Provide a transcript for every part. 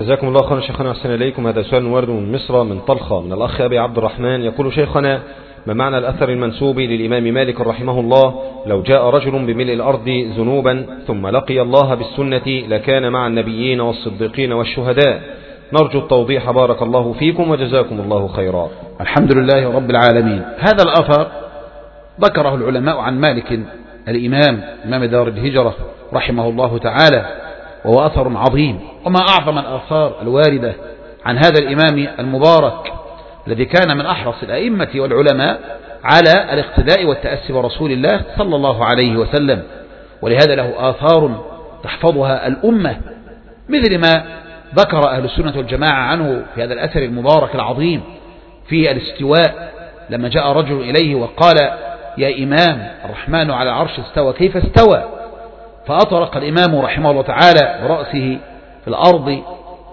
جزاكم الله خيرا شيخنا، أحسن إليكم. هذا سؤال وارد من مصر من طلخة من الأخ أبي عبد الرحمن، يقول: شيخنا، ما معنى الأثر المنسوب للإمام مالك رحمه الله: لو جاء رجل بملء الأرض ذنوبا ثم لقي الله بالسنة لكان مع النبيين والصديقين والشهداء؟ نرجو التوضيح بارك الله فيكم وجزاكم الله خيرا. الحمد لله رب العالمين. هذا الأثر ذكره العلماء عن مالك الإمام إمام دار الهجرة رحمه الله تعالى، وهو أثر عظيم، وما أعظم الآثار الواردة عن هذا الإمام المبارك الذي كان من أحرص الأئمة والعلماء على الاقتداء والتأسي برسول الله صلى الله عليه وسلم، ولهذا له آثار تحفظها الأمة، مثل ما ذكر أهل السنة والجماعة عنه في هذا الأثر المبارك العظيم في الاستواء، لما جاء رجل إليه وقال: يا إمام، الرحمن على العرش استوى، كيف استوى؟ فأطرق الإمام رحمه الله تعالى برأسه في الأرض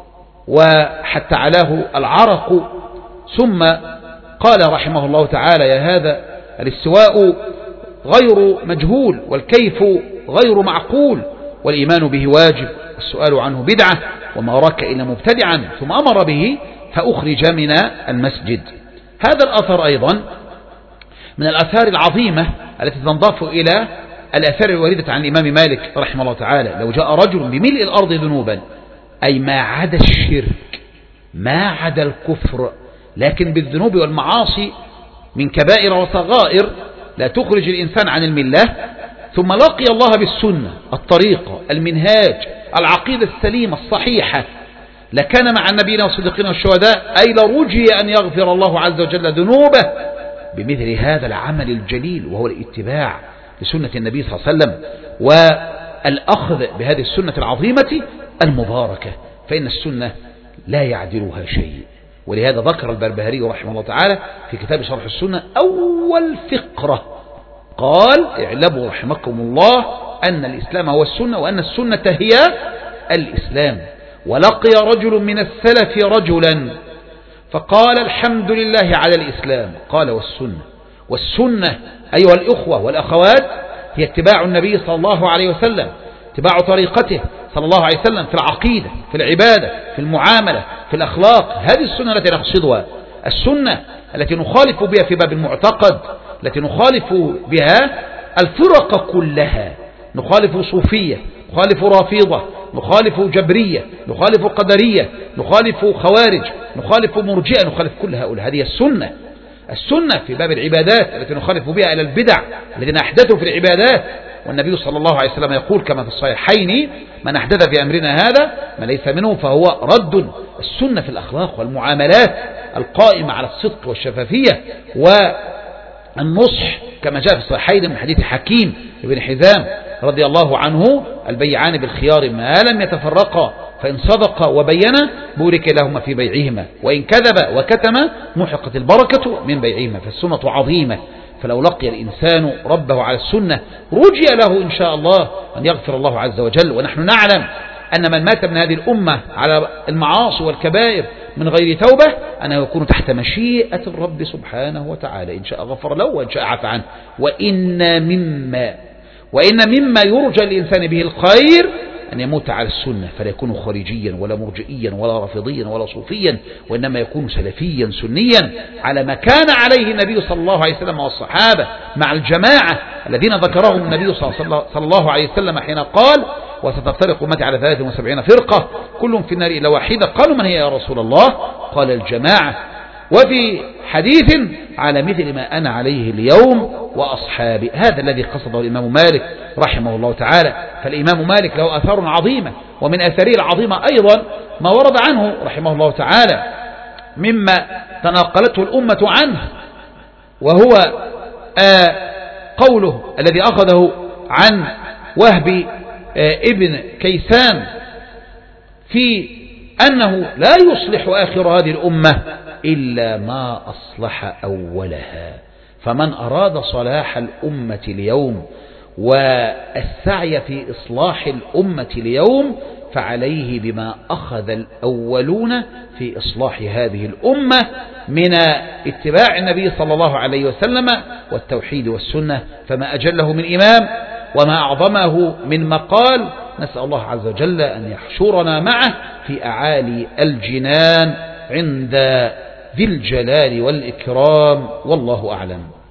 وحتى علاه العرق، ثم قال رحمه الله تعالى: يا هذا، الاستواء غير مجهول، والكيف غير معقول، والإيمان به واجب، والسؤال عنه بدعة، وما راك إلا مبتدعا، ثم أمر به فأخرج من المسجد. هذا الأثر أيضا من الآثار العظيمة التي تنضاف إلى الآثار الواردة عن الإمام مالك رحمه الله تعالى: لو جاء رجل بملء الأرض ذنوبا، أي ما عدا الشرك، ما عدا الكفر، لكن بالذنوب والمعاصي من كبائر وصغائر لا تخرج الإنسان عن الملة، ثم لقي الله بالسنة، الطريقة، المنهاج، العقيدة السليمة الصحيحة، لكان مع النبيين والصديقين والشهداء، أي لرجي أن يغفر الله عز وجل ذنوبه بمثل هذا العمل الجليل، وهو الاتباع لسنة النبي صلى الله عليه وسلم والأخذ بهذه السنة العظيمة المباركة، فإن السنة لا يعدلها شيء. ولهذا ذكر البربهاري رحمه الله تعالى في كتاب شرح السنة أول فقرة قال: اعلموا رحمكم الله أن الإسلام هو السنة، وأن السنة هي الإسلام. ولقي رجل من السلف رجلا فقال: الحمد لله على الإسلام. قال: والسنة أيها الإخوة والأخوات هي اتباع النبي صلى الله عليه وسلم، اتباع طريقته صلى الله عليه وسلم في العقيدة، في العبادة، في المعاملة، في الأخلاق. هذه السنة التي نقصدها، السنة التي نخالف بها في باب المعتقد، التي نخالف بها الفرق كلها، نخالف صوفية، نخالف رافضة، نخالف جبرية، نخالف قدرية، نخالف خوارج، نخالف مرجئة، نخالف كل هؤلاء. هذه السنة. السنة في باب العبادات التي نخالف بها إلى البدع الذين أحدثوا في العبادات، والنبي صلى الله عليه وسلم يقول كما في الصحيحين: من أحدث في أمرنا هذا ما ليس منه فهو رد. السنة في الأخلاق والمعاملات القائمة على الصدق والشفافية والنصح، كما جاء في الصحيحين من حديث حكيم بن حزام رضي الله عنه: البيعان بالخيار ما لم يتفرقا، فإن صدقا وبينا بورك لهما في بيعهما، وإن كذب وكتم محقت البركة من بيعهما. فالسنة عظيمة، فلو لقي الإنسان ربه على السنة رجي له إن شاء الله أن يغفر الله عز وجل. ونحن نعلم أن من مات من هذه الأمة على المعاصي والكبائر من غير توبة أنه يكون تحت مشيئة الرب سبحانه وتعالى، إن شاء غفر له وإن شاء عفى عنه. وإن مما يرجى الإنسان به الخير أن يموت على السنة، فلا يكون خارجيا ولا مرجئيا ولا رافضيا ولا صوفيا، وإنما يكون سلفيا سنيا على ما كان عليه النبي صلى الله عليه وسلم والصحابة مع الجماعة الذين ذكرهم النبي صلى الله عليه وسلم حين قال: وستفترق أمتي على 73 فرقة كلهم في النار إلا واحدة. قالوا: من هي يا رسول الله؟ قال: الجماعة. وفي حديث: على مثل ما أنا عليه اليوم وأصحابي. هذا الذي قصده الإمام مالك رحمه الله تعالى. فالإمام مالك له آثار عظيمة، ومن آثاره العظيمة أيضا ما ورد عنه رحمه الله تعالى مما تناقلته الأمة عنه، وهو قوله الذي أخذه عن وهب ابن كيسان في أنه لا يصلح آخر هذه الأمة إلا ما أصلح أولها، فمن أراد صلاح الأمة اليوم والسعي في إصلاح الأمة اليوم فعليه بما أخذ الأولون في إصلاح هذه الأمة من اتباع النبي صلى الله عليه وسلم والتوحيد والسنة. فما أجله من إمام وما أعظمه من مقال نسأل الله عز وجل أن يحشرنا معه في أعالي الجنان عند ذي الجلال والإكرام، والله أعلم.